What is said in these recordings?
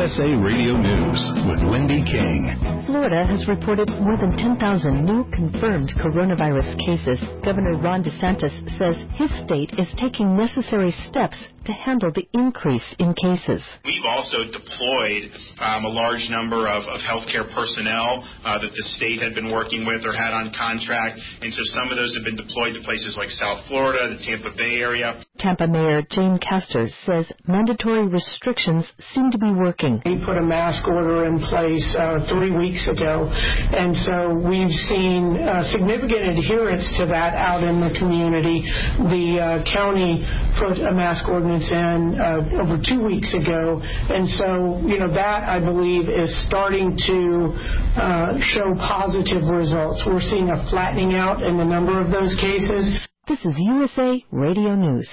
USA Radio News with Wendy King. Florida has reported more than 10,000 new confirmed coronavirus cases. Governor Ron DeSantis says his state is taking necessary steps to handle the increase in cases. We've also deployed a large number of healthcare personnel that the state had been working with or had on contract, and so some of those have been deployed to places like South Florida, the Tampa Bay area. Tampa Mayor Jane Castor says mandatory restrictions seem to be working. We put a mask order in place 3 weeks ago, and so we've seen significant adherence to that out in the community. The county put a mask ordinance in over 2 weeks ago, and so that I believe is starting to show positive results. We're seeing a flattening out in the number of those cases. This is USA Radio News.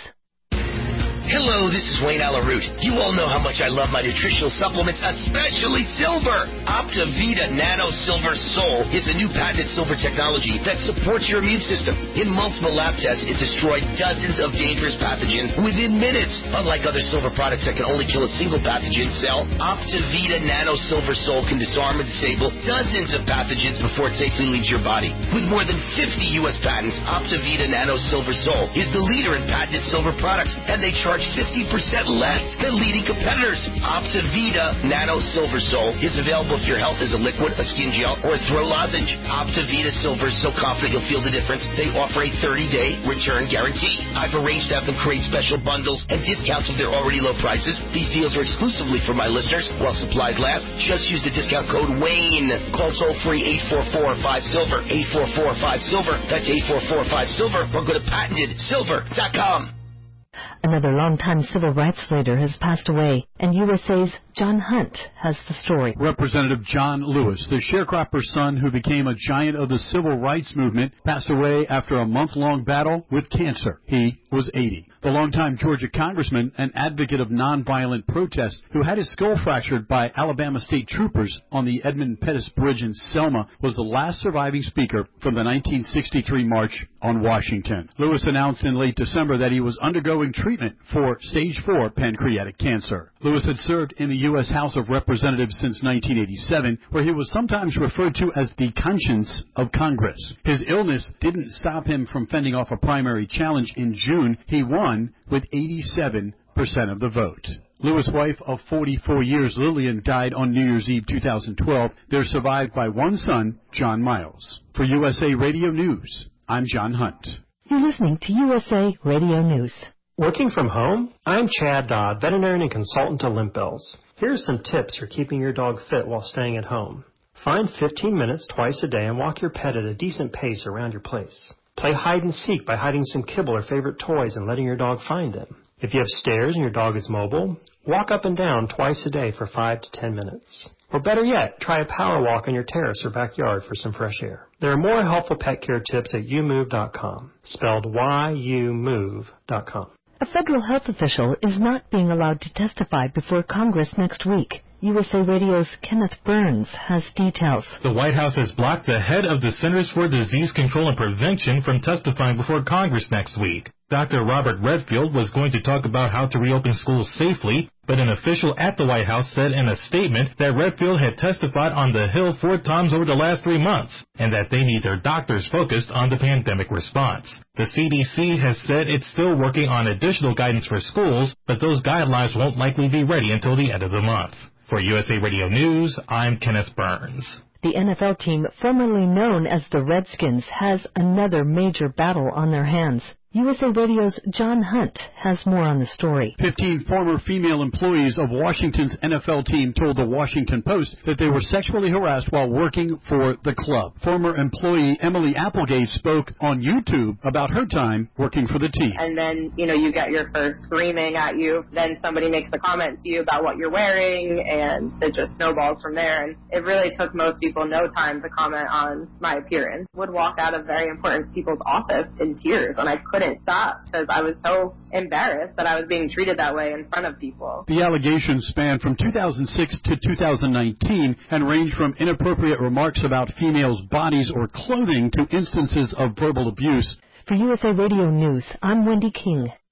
Hello, this is Wayne Alaroot. You all know how much I love my nutritional supplements, especially silver. OptiVita Nano Silver Sol is a new patented silver technology that supports your immune system. In multiple lab tests, it destroyed dozens of dangerous pathogens within minutes. Unlike other silver products that can only kill a single pathogen cell, OptiVita Nano Silver Sol can disarm and disable dozens of pathogens before it safely leaves your body. With more than 50 U.S. patents, OptiVita Nano Silver Sol is the leader in patented silver products, and they charge 50% less than leading competitors. OptiVita Nano Silver Sol is available if your health is a liquid, a skin gel, or a throw lozenge. OptiVita Silver is so confident you'll feel the difference, they offer a 30-day return guarantee. I've arranged to have them create special bundles and discounts of their already low prices. These deals are exclusively for my listeners while supplies last. Just use the discount code WAYNE. Call toll-free 844-5SILVER, 844-5SILVER. That's 844-5SILVER, or go to patentedsilver.com. Another longtime civil rights leader has passed away, and USA's John Hunt has the story. Representative John Lewis, the sharecropper's son who became a giant of the civil rights movement, passed away after a month-long battle with cancer. He was 80. The longtime Georgia congressman and advocate of nonviolent protest who had his skull fractured by Alabama state troopers on the Edmund Pettus Bridge in Selma was the last surviving speaker from the 1963 March on Washington. Lewis announced in late December that he was undergoing treatment for stage 4 pancreatic cancer. Lewis had served in the U.S. House of Representatives since 1987, where he was sometimes referred to as the conscience of Congress. His illness didn't stop him from fending off a primary challenge in June. He won with 87% of the vote. Lewis' wife of 44 years, Lillian, died on New Year's Eve 2012. They're survived by one son, John Miles. For USA Radio News, I'm John Hunt. You're listening to USA Radio News. Working from home? I'm Chad Dodd, veterinarian and consultant to Limp Bells. Here's some tips for keeping your dog fit while staying at home. Find 15 minutes twice a day and walk your pet at a decent pace around your place. Play hide and seek by hiding some kibble or favorite toys and letting your dog find them. If you have stairs and your dog is mobile, walk up and down twice a day for 5 to 10 minutes. Or better yet, try a power walk on your terrace or backyard for some fresh air. There are more helpful pet care tips at youmove.com, spelled youmove.com. A federal health official is not being allowed to testify before Congress next week. USA Radio's Kenneth Burns has details. The White House has blocked the head of the Centers for Disease Control and Prevention from testifying before Congress next week. Dr. Robert Redfield was going to talk about how to reopen schools safely, but an official at the White House said in a statement that Redfield had testified on the Hill 4 times over the last 3 months, and that they need their doctors focused on the pandemic response. The CDC has said it's still working on additional guidance for schools, but those guidelines won't likely be ready until the end of the month. For USA Radio News, I'm Kenneth Burns. The NFL team, formerly known as the Redskins, has another major battle on their hands. USA Radio's John Hunt has more on the story. 15 former female employees of Washington's NFL team told the Washington Post that they were sexually harassed while working for the club. Former employee Emily Applegate spoke on YouTube about her time working for the team. And then, you get your first screaming at you. Then somebody makes a comment to you about what you're wearing, and it just snowballs from there. And it really took most people no time to comment on my appearance. Would walk out of very important people's office in tears, and I couldn't stop because I was so embarrassed that I was being treated that way in front of people. The allegations span from 2006 to 2019 and range from inappropriate remarks about females' bodies or clothing to instances of verbal abuse. For USA Radio News, I'm Wendy King.